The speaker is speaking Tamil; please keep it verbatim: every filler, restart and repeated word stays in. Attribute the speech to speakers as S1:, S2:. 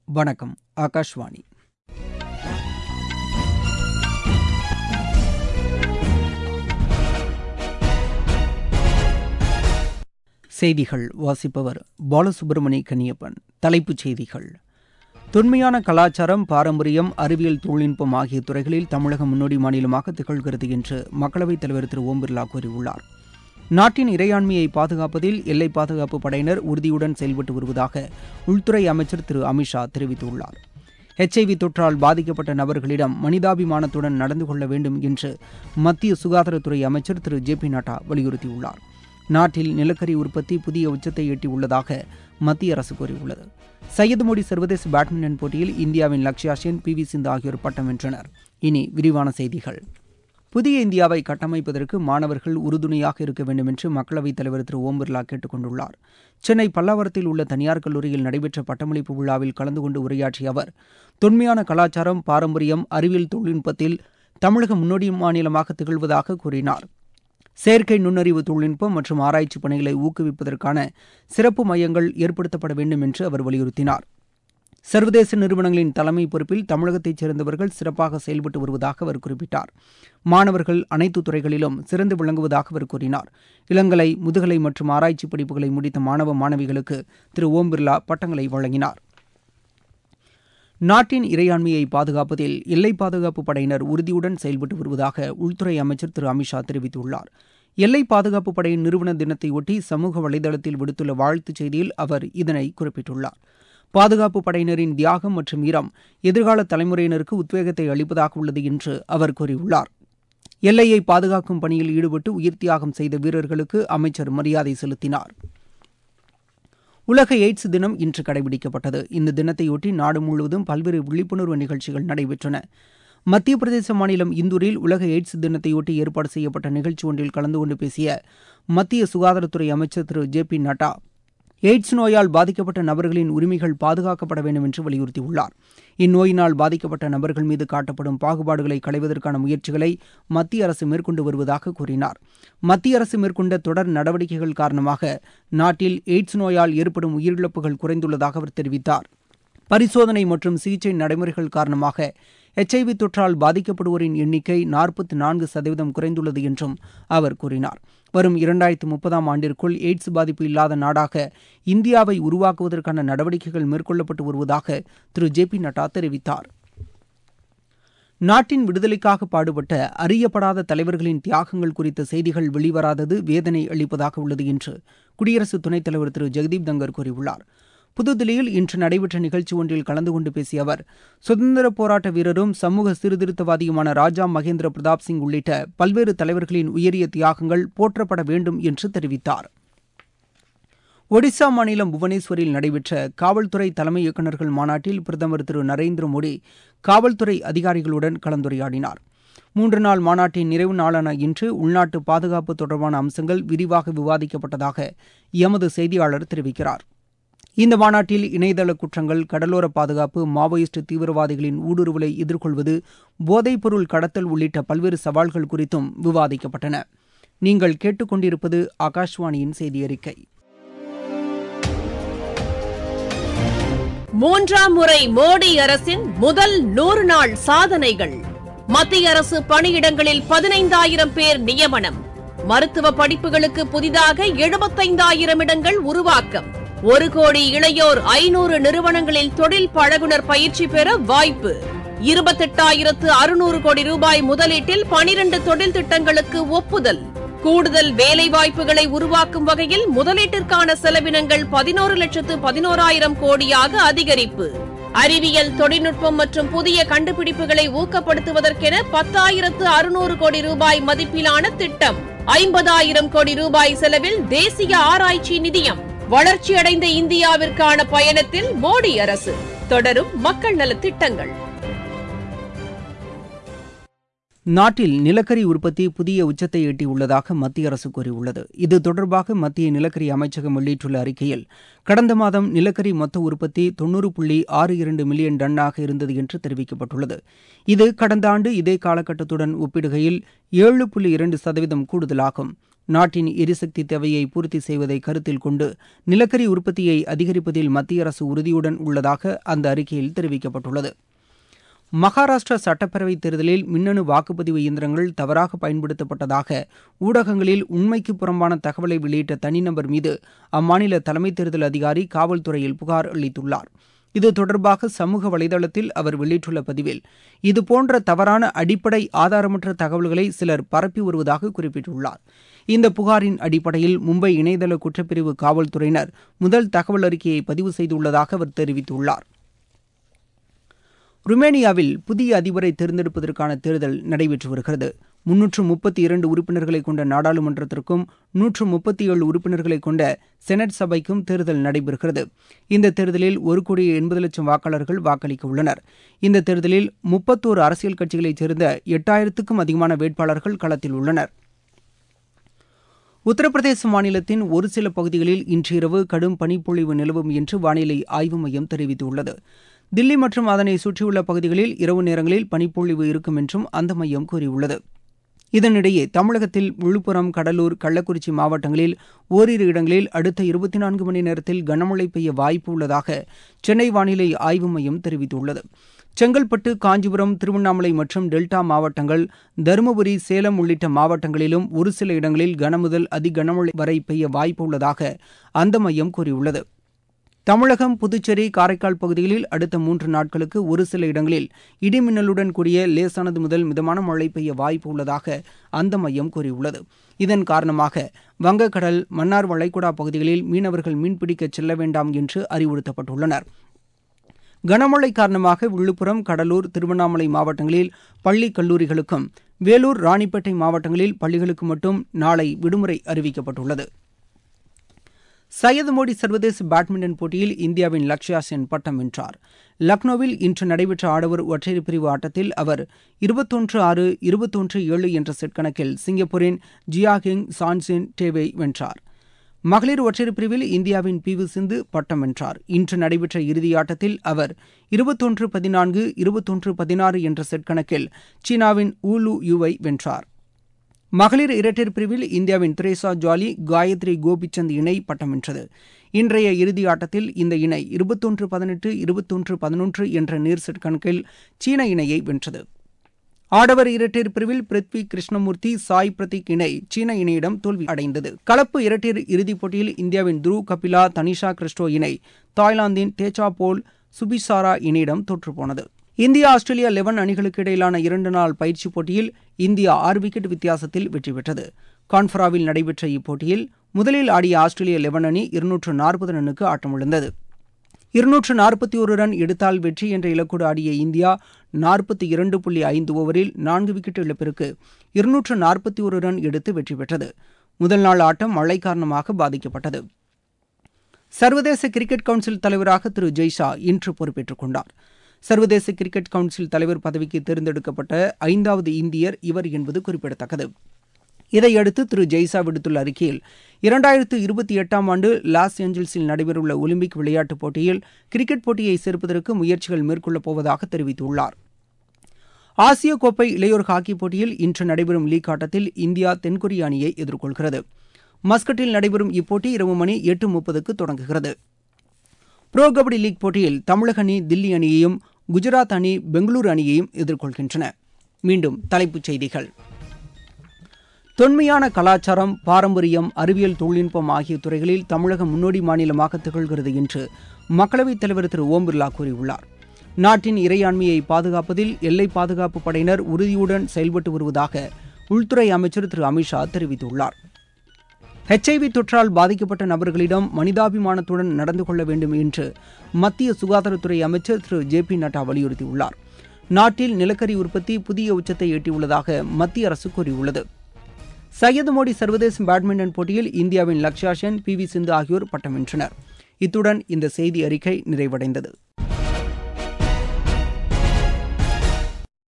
S1: வணக்கம். ஆகாஷ்வாணி. செய்திகள் வாசிப்பவர் பாலசுப்ரமணி கன்னியப்பன். தலைப்புச் செய்திகள்: தொன்மையான கலாச்சாரம், பாரம்பரியம், அறிவியல், தொழில்நுட்பம் ஆகிய துறைகளில் தமிழகம் முன்னோடி மாநிலமாக திகழ்கிறது என்று மக்களவைத் தலைவர் திரு ஓம் பிர்லா கூறியுள்ளார். நாட்டின் இறையாண்மையை பாதுகாப்பதில் எல்லை பாதுகாப்பு படையினர் உறுதியுடன் செயல்பட்டு வருவதாக உள்துறை அமைச்சர் திரு அமித்ஷா தெரிவித்துள்ளார். எச்ஐவி தொற்றால் பாதிக்கப்பட்ட நபர்களிடம் மனிதாபிமானத்துடன் நடந்து கொள்ள வேண்டும் என்று மத்திய சுகாதாரத்துறை அமைச்சர் திரு ஜே பி நட்டா வலியுறுத்தியுள்ளார். நாட்டில் நிலக்கரி உற்பத்தி புதிய உச்சத்தை எட்டியுள்ளதாக மத்திய அரசு கூறியுள்ளது. சையது மோடி சர்வதேச பேட்மிண்டன் போட்டியில் இந்தியாவின் லக்ஷயா சென், பி வி சிந்து ஆகியோர் பட்டம் வென்றனர். இனி விரிவான செய்திகள். புதிய இந்தியாவை கட்டமைப்பதற்கு மாணவர்கள் உறுதுணையாக இருக்க வேண்டும் என்று மக்களவைத் தலைவர் திரு ஓம் பிர்லா கேட்டுக் கொண்டுள்ளார். சென்னை பல்லாவரத்தில் உள்ள தனியார் கல்லூரியில் நடைபெற்ற பட்டமளிப்பு விழாவில் கலந்து கொண்டு உரையாற்றிய அவர், தொன்மையான கலாச்சாரம், பாரம்பரியம், அறிவியல், தொழில்நுட்பத்தில் தமிழகம் முன்னோடி மாநிலமாக திகழ்வதாக கூறினார். செயற்கை நுண்ணறிவு தொழில்நுட்பம் மற்றும் ஆராய்ச்சி பணிகளை ஊக்குவிப்பதற்கான சிறப்பு மையங்கள் ஏற்படுத்தப்பட வேண்டும் என்று அவர் வலியுறுத்தினார். சர்வதேச நிறுவனங்களின் தலைமை பொறுப்பில் தமிழகத்தைச் சேர்ந்தவர்கள் சிறப்பாக செயல்பட்டு வருவதாக அவர் குறிப்பிட்டார். மாணவர்கள் அனைத்து துறைகளிலும் சிறந்து விளங்குவதாக அவர் கூறினார். இளங்கலை, முதுகலை மற்றும் ஆராய்ச்சி படிப்புகளை முடித்த மாணவ மாணவிகளுக்கு திரு ஓம் பிர்லா பட்டங்களை வழங்கினார். நாட்டின் இறையாண்மையை பாதுகாப்பதில் எல்லை பாதுகாப்பு படையினர் உறுதியுடன் செயல்பட்டு வருவதாக உள்துறை அமைச்சர் திரு அமித்ஷா தெரிவித்துள்ளார். எல்லை பாதுகாப்பு படையின் நிறுவன தினத்தையொட்டி சமூக வலைதளத்தில் விடுத்துள்ள வாழ்த்துச் செய்தியில் அவர் இதனை குறிப்பிட்டுள்ளார். பாதுகாப்பு படையினரின் தியாகம் மற்றும் வீரம் எதிர்கால தலைமுறையினருக்கு உத்வேகத்தை அளிப்பதாக உள்ளது என்று அவர் கூறியுள்ளார். எல்லையை பாதுகாக்கும் பணியில் ஈடுபட்டு உயிர் தியாகம் செய்த வீரர்களுக்கு அமைச்சர் மரியாதை செலுத்தினார். உலக எய்ட்ஸ் தினம் இன்று கடைபிடிக்கப்பட்டது. இந்த தினத்தையொட்டி நாடு முழுவதும் பல்வேறு விழிப்புணர்வு நிகழ்ச்சிகள் நடைபெற்றன. மத்திய பிரதேச மாநிலம் இந்தூரில் உலக எய்ட்ஸ் தினத்தையொட்டி ஏற்பாடு செய்யப்பட்ட நிகழ்ச்சி ஒன்றில் கலந்து கொண்டு பேசிய மத்திய சுகாதாரத்துறை அமைச்சர் Thiru J P Nadda, AIDS நோயால் பாதிக்கப்பட்ட நபர்களின் உரிமைகள் பாதுகாக்கப்பட வேண்டும் என்று வலியுறுத்தியுள்ளார். இந்நோயினால் பாதிக்கப்பட்ட நபர்கள் மீது காட்டப்படும் பாகுபாடுகளை களைவதற்கான முயற்சிகளை மத்திய அரசு மேற்கொண்டு வருவதாக கூறினார். மத்திய அரசு மேற்கொண்ட தொடர் நடவடிக்கைகள் காரணமாக நாட்டில் எய்ட்ஸ் நோயால் ஏற்படும் உயிரிழப்புகள் குறைந்துள்ளதாக அவர் தெரிவித்தார். பரிசோதனை மற்றும் சிகிச்சை நடைமுறைகள் காரணமாக எச்ஐவி தொற்றால் பாதிக்கப்படுவோரின் எண்ணிக்கை நாற்பத்தி நான்கு சதவீதம் குறைந்துள்ளது என்றும் அவர் கூறினார். வரும் இரண்டாயிரத்து முப்பதாம் ஆண்டிற்குள் எய்ட்ஸ் பாதிப்பு இல்லாத நாடாக இந்தியாவை உருவாக்குவதற்கான நடவடிக்கைகள் மேற்கொள்ளப்பட்டு வருவதாக திரு ஜே பி நட்டா தெரிவித்தார். நாட்டின் விடுதலைக்காக பாடுபட்ட அறியப்படாத தலைவர்களின் தியாகங்கள் குறித்த செய்திகள் வெளிவராதது வேதனை அளிப்பதாக உள்ளது என்று குடியரசு துணைத் தலைவர் திரு ஜெகதீப் தங்கர் கூறியுள்ளார். புதுதில்லியில் இன்று நடைபெற்ற நிகழ்ச்சி ஒன்றில் கலந்து கொண்டு பேசிய அவர், சுதந்திர போராட்ட வீரரும் சமூக சீர்திருத்தவாதியுமான ராஜா மகேந்திர பிரதாப் சிங் உள்ளிட்ட பல்வேறு தலைவர்களின் உயரிய தியாகங்கள் போற்றப்பட வேண்டும் என்று தெரிவித்தார். ஒடிசா மாநிலம் புவனேஸ்வரில் நடைபெற்ற காவல்துறை தலைமை இயக்குநர்கள் மாநாட்டில் பிரதமர் திரு நரேந்திர மோடி காவல்துறை அதிகாரிகளுடன் கலந்துரையாடினார். மூன்று நாள் மாநாட்டின் நிறைவு நாளான இன்று உள்நாட்டு பாதுகாப்பு தொடர்பான அம்சங்கள் விரிவாக விவாதிக்கப்பட்டதாக எமது செய்தியாளர் தெரிவிக்கிறார். இந்த மாநாட்டில் இணையதள குற்றங்கள், கடலோர பாதுகாப்பு, மாவோயிஸ்ட் தீவிரவாதிகளின் ஊடுருவலை எதிர்கொள்வது, போதைப் பொருள் கடத்தல் உள்ளிட்ட பல்வேறு சவால்கள் குறித்தும் விவாதிக்கப்பட்டன. நீங்கள் கேட்டுக்கொண்டிருப்பது ஆகாஷ்வாணியின் செய்தி அறிக்கை.
S2: மூன்றாம் முறை மோடி அரசின் முதல் நூறு நாள் சாதனைகள். மத்திய அரசு பணியிடங்களில் பதினைந்தாயிரம் பேர் நியமனம். மருத்துவ படிப்புகளுக்கு புதிதாக எழுபத்தைந்தாயிரம் இடங்கள் உருவாக்கம். ஒரு கோடி இளையோர் ஐநூறு நிறுவனங்களில் தொழில் பழகுனர் பயிற்சி பெற வாய்ப்பு. இருபத்தெட்டாயிரத்து அறுநூறு கோடி ரூபாய் முதலீட்டில் பனிரண்டு தொழில் திட்டங்களுக்கு ஒப்புதல். கூடுதல் வேலைவாய்ப்புகளை உருவாக்கும் வகையில் முதலீட்டிற்கான செலவினங்கள் பதினோரு லட்சத்து பதினோராயிரம் கோடியாக அதிகரிப்பு. அறிவியல், தொழில்நுட்பம் மற்றும் புதிய கண்டுபிடிப்புகளை ஊக்கப்படுத்துவதற்கென பத்தாயிரத்து அறுநூறு கோடி ரூபாய் மதிப்பிலான திட்டம். ஐம்பதாயிரம் கோடி ரூபாய் செலவில் தேசிய ஆராய்ச்சி நிதியம். வளர்ச்சியடைந்த இந்தியாவிற்கான பயணத்தில் மோடி அரசு. தொடரும் மக்கள் நலத் திட்டங்கள்.
S1: நாட்டில் நிலக்கரி உற்பத்தி புதிய உச்சத்தை எட்டியுள்ளதாக மத்திய அரசு கூறியுள்ளது. இது தொடர்பாக மத்திய நிலக்கரி அமைச்சகம் வெளியிட்டுள்ள அறிக்கையில், கடந்த மாதம் நிலக்கரி மொத்த உற்பத்தி தொன்னூறு புள்ளி ஆறு இரண்டு மில்லியன் டன்னாக இருந்தது என்று தெரிவிக்கப்பட்டுள்ளது. இது கடந்த ஆண்டு இதே காலகட்டத்துடன் ஒப்பிடுகையில் ஏழு புள்ளி இரண்டு சதவீதம் கூடுதலாகும். நாட்டின் எரிசக்தி தேவையை பூர்த்தி செய்வதை கருத்தில் கொண்டு நிலக்கரி உற்பத்தியை அதிகரிப்பதில் மத்திய அரசு உறுதியுடன் உள்ளதாக அந்த அறிக்கையில் தெரிவிக்கப்பட்டுள்ளது. மகாராஷ்டிரா சட்டப்பேரவைத் தேர்தலில் மின்னணு வாக்குப்பதிவு இயந்திரங்கள் தவறாக பயன்படுத்தப்பட்டதாக ஊடகங்களில் உண்மைக்கு புறம்பான தகவலை வெளியிட்ட தனிநபர் மீது அம்மாநில தலைமை தேர்தல் அதிகாரி காவல்துறையில் புகார் அளித்துள்ளார். இது தொடர்பாக சமூக வலைதளத்தில் அவர் வெளியிட்டுள்ள பதிவில், இதுபோன்ற தவறான அடிப்படை ஆதாரமற்ற தகவல்களை சிலர் பரப்பி வருவதாக குறிப்பிட்டுள்ளார். இந்த புகாரின் அடிப்படையில் மும்பை இணையதள குற்றப்பிரிவு காவல்துறையினர் முதல் தகவல் அறிக்கையை பதிவு செய்துள்ளதாக அவர் தெரிவித்துள்ளார். ருமேனியாவில் புதிய அதிபரை தேர்ந்தெடுப்பதற்கான தேர்தல் நடைபெற்று வருகிறது. முன்னூற்று முப்பத்தி இரண்டு உறுப்பினர்களை கொண்ட நாடாளுமன்றத்திற்கும் நூற்று முப்பத்தி ஏழு உறுப்பினர்களை கொண்ட செனட் சபைக்கும் தேர்தல் நடைபெறுகிறது. இந்த தேர்தலில் ஒரு கோடியே எண்பது லட்சம் வாக்காளர்கள் வாக்களிக்க உள்ளனர். இந்த தேர்தலில் முப்பத்தோரு அரசியல் கட்சிகளைச் சேர்ந்த எட்டாயிரத்துக்கும் அதிகமான வேட்பாளர்கள் களத்தில் உள்ளனர். உத்தரப்பிரதேச மாநிலத்தின் ஒரு சில பகுதிகளில் இன்று இரவு கடும் பனிப்பொழிவு நிலவும் என்று வானிலை ஆய்வு மையம் தெரிவித்துள்ளது. தில்லி மற்றும் அதனை சுற்றியுள்ள பகுதிகளில் இரவு நேரங்களில் பனிப்பொழிவு இருக்கும் என்றும் அந்த மையம் கூறியுள்ளது. இதனிடையே தமிழகத்தில் விழுப்புரம், கடலூர், கள்ளக்குறிச்சி மாவட்டங்களில் ஓரிரு இடங்களில் அடுத்த இருபத்தி நான்கு மணி நேரத்தில் கனமழை பெய்ய வாய்ப்பு உள்ளதாக சென்னை வானிலை ஆய்வு மையம் தெரிவித்துள்ளது. செங்கல்பட்டு, காஞ்சிபுரம், திருவண்ணாமலை மற்றும் டெல்டா மாவட்டங்கள், தருமபுரி, சேலம் உள்ளிட்ட மாவட்டங்களிலும் ஒரு சில இடங்களில் கனமுதல் அதி கனமழை வரை பெய்ய வாய்ப்பு உள்ளதாக அந்த மையம் கூறியுள்ளது. தமிழகம், புதுச்சேரி, காரைக்கால் பகுதிகளில் அடுத்த மூன்று நாட்களுக்கு ஒரு சில இடங்களில் இடிமின்னலுடன் கூடிய லேசானது முதல் மிதமான மழை பெய்ய வாய்ப்பு உள்ளதாக அந்த மையம் கூறியுள்ளது. இதன் காரணமாக வங்கக்கடல், மன்னார் வளைகுடா பகுதிகளில் மீனவர்கள் மீன்பிடிக்க செல்ல வேண்டாம் என்று அறிவுறுத்தப்பட்டுள்ளனர். கனமழை காரணமாக விழுப்புரம், கடலூர், திருவண்ணாமலை மாவட்டங்களில் பள்ளி கல்லூரிகளுக்கும், வேலூர், ராணிப்பேட்டை மாவட்டங்களில் பள்ளிகளுக்கு மட்டும் நாளை விடுமுறை அறிவிக்கப்பட்டுள்ளது. சையது மோடி சர்வதேச பேட்மிண்டன் போட்டியில் இந்தியாவின் லக்ஷயா சென் பட்டம் வென்றார். லக்னோவில் இன்று நடைபெற்ற ஆடவர் ஒற்றையர் பிரிவு ஆட்டத்தில் அவர் இருபத்தொன்று ஆறு, இருபத்தொன்று ஏழு என்ற செட் கணக்கில் சிங்கப்பூரின் ஜியாகிங் சான்சின் டேவை வென்றார். மகளிர் ஒற்றையர் பிரிவில் இந்தியாவின் பி வி சிந்து பட்டம் வென்றார். இன்று நடைபெற்ற இறுதியாட்டத்தில் அவர் இருபத்தொன்று பதினான்கு, இருபத்தொன்று பதினாறு என்ற செட் கணக்கில் சீனாவின் ஊலு யூவை வென்றார். மகளிர் இரட்டையர் பிரிவில் இந்தியாவின் திரேசா ஜாலி, காயத்ரி கோபிச்சந்த் இணை பட்டம் வென்றது. இன்றைய இறுதி ஆட்டத்தில் இந்த இணை இருபத்தொன்று பதினெட்டு, இருபத்தொன்று பதினொன்று என்ற நேர் செட் கணக்கில் சீன இணையை வென்றது. ஆடவர் இரட்டையர் பிரிவில் பிருத்வி கிருஷ்ணமூர்த்தி, சாய் பிரதீக் இணை சீன இணையிடம் தோல்வி அடைந்தது. கலப்பு இரட்டையர் இறுதிப் போட்டியில் இந்தியாவின் த்ருவ் கபிலா, தனிஷா கிறிஸ்டோ இணை தாய்லாந்தின் தேச்சா போல் சுபிசாரா இணையிடம் தோற்றுப்போனது. இந்தியா, ஆஸ்திரேலியா லெவன் அணிகளுக்கு இடையிலான இரண்டு நாள் பயிற்சிப் போட்டியில் இந்தியா ஆறு விக்கெட் வித்தியாசத்தில் வெற்றி பெற்றது. கான்பராவில் நடைபெற்ற இப்போட்டியில் முதலில் ஆடிய ஆஸ்திரேலிய லெவன் அணி இருநூற்று நாற்பது ரன்னுக்கு ஆட்டமிழந்தது. இருநூற்று நாற்பத்தி ஒரு ரன் எடுத்தால் வெற்றி என்ற இலக்கோடு ஆடிய இந்தியா நாற்பத்தி இரண்டு புள்ளி ஐந்து ஓவரில் நான்கு விக்கெட் இழப்பிற்கு இருநூற்று நாற்பத்தி ஒரு ரன் எடுத்து வெற்றி பெற்றது. முதல் நாள் ஆட்டம் மழை காரணமாக பாதிக்கப்பட்டது. சர்வதேச கிரிக்கெட் கவுன்சில் தலைவராக திரு ஜெய்ஷா இன்று பொறுப்பேற்றுக் கொண்டார். சர்வதேச கிரிக்கெட் கவுன்சில் தலைவர் பதவிக்கு தேர்ந்தெடுக்கப்பட்ட ஐந்தாவது இந்தியர் இவர் என்பது குறிப்பிடத்தக்கது. இதையடுத்து திரு ஜெய்ஷா விடுத்துள்ள அறிக்கையில், இரண்டாயிரத்து இருபத்தி எட்டாம் ஆண்டு லாஸ் ஏஞ்சல்ஸில் நடைபெறவுள்ள ஒலிம்பிக் விளையாட்டுப் போட்டியில் கிரிக்கெட் போட்டியை சேர்ப்பதற்கு முயற்சிகள் மேற்கொள்ளப் போவதாக தெரிவித்துள்ளார். ஆசிய கோப்பை இளையோர் ஹாக்கி போட்டியில் இன்று நடைபெறும் லீக் ஆட்டத்தில் இந்தியா தென்கொரிய அணியை எதிர்கொள்கிறது. மஸ்கட்டில் நடைபெறும் இப்போட்டி இரவு மணி எட்டு முப்பதுக்கு தொடங்குகிறது. புரோ கபடி லீக் போட்டியில் தமிழக அணி தில்லி அணியையும், குஜராத் அணி பெங்களூரு அணியையும் எதிர்கொள்கின்றன. மீண்டும் தலைப்புச் செய்திகள். தொன்மையான கலாச்சாரம், பாரம்பரியம், அறிவியல், தொழில்நுட்பம் ஆகிய துறைகளில் தமிழகம் முன்னோடி மாநிலமாக திகழ்கிறது என்று மக்களவைத் தலைவர் திரு ஓம் பிர்லா கூறியுள்ளார். நாட்டின் இறையாண்மையை பாதுகாப்பதில் எல்லை பாதுகாப்பு படையினர் உறுதியுடன் செயல்பட்டு வருவதாக உள்துறை அமைச்சர் திரு அமித்ஷா தெரிவித்துள்ளார். எச் ஐ வி தொற்றால் பாதிக்கப்பட்ட நபர்களிடம் மனிதாபிமானத்துடன் நடந்து கொள்ள வேண்டும் என்று மத்திய சுகாதாரத்துறை அமைச்சர் திரு ஜே பி நட்டா வலியுறுத்தியுள்ளார். நாட்டில் நிலக்கரி உற்பத்தி புதிய உச்சத்தை எட்டியுள்ளதாக மத்திய அரசு கூறியுள்ளது. சையது மோடி சர்வதேச பேட்மிண்டன் போட்டியில் இந்தியாவின் லக்ஷயா சென், பி வி சிந்து ஆகியோர் பட்டம் வென்றனர். இத்துடன் இந்த செய்தி அறிக்கை நிறைவடைந்தது.